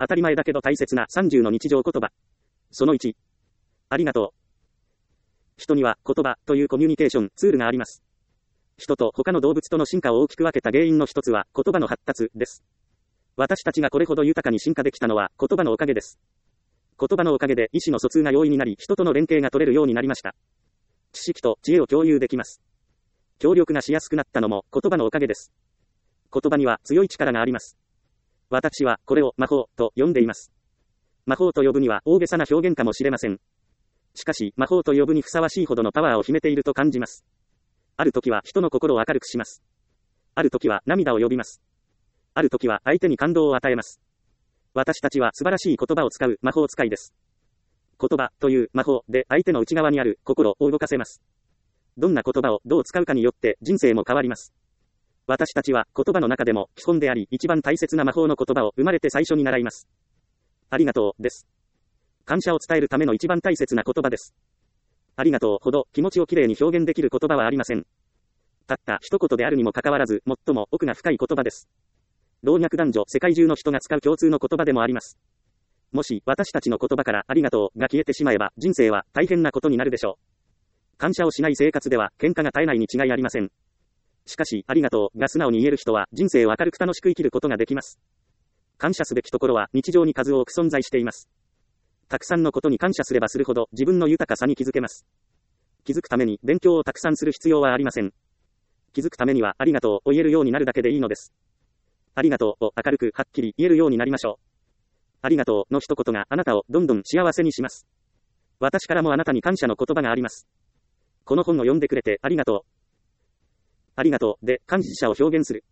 当たり前だけど大切な30の日常言葉。その1。ありがとう。人には言葉というコミュニケーションツールがあります。人と他の動物との進化を大きく分けた原因の一つは言葉の発達です。私たちがこれほど豊かに進化できたのは言葉のおかげです。言葉のおかげで意思の疎通が容易になり、人との連携が取れるようになりました。知識と知恵を共有できます。協力がしやすくなったのも言葉のおかげです。言葉には強い力があります。私はこれを魔法と呼んでいます。魔法と呼ぶには大げさな表現かもしれません。しかし魔法と呼ぶにふさわしいほどのパワーを秘めていると感じます。ある時は人の心を明るくします。ある時は涙を呼びます。ある時は相手に感動を与えます。私たちは素晴らしい言葉を使う魔法使いです。言葉という魔法で相手の内側にある心を動かせます。どんな言葉をどう使うかによって人生も変わります。私たちは言葉の中でも基本であり一番大切な魔法の言葉を生まれて最初に習います。ありがとうです。感謝を伝えるための一番大切な言葉です。ありがとうほど気持ちをきれいに表現できる言葉はありません。たった一言であるにもかかわらず最も奥が深い言葉です。老若男女世界中の人が使う共通の言葉でもあります。もし私たちの言葉からありがとうが消えてしまえば人生は大変なことになるでしょう。感謝をしない生活では喧嘩が絶えないに違いありません。しかしありがとうが素直に言える人は人生を明るく楽しく生きることができます。感謝すべきところは日常に数多く存在しています。たくさんのことに感謝すればするほど自分の豊かさに気づけます。気づくために勉強をたくさんする必要はありません。気づくためにはありがとうを言えるようになるだけでいいのです。ありがとうを明るくはっきり言えるようになりましょう。ありがとうの一言があなたをどんどん幸せにします。私からもあなたに感謝の言葉があります。この本を読んでくれてありがとう。ありがとうで感謝を表現する。